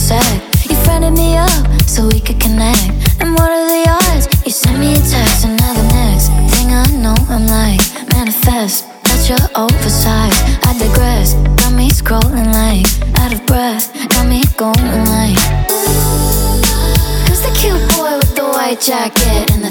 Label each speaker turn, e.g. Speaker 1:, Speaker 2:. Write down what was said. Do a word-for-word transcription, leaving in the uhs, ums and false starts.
Speaker 1: sec. You friended me up so we could connect. And what are the odds? You sent me a text, and now the next thing I know, I'm like, manifest. That you're oversized, I digress. Got me scrolling like, out of breath. Got me going like, who's the cute boy with the white jacket and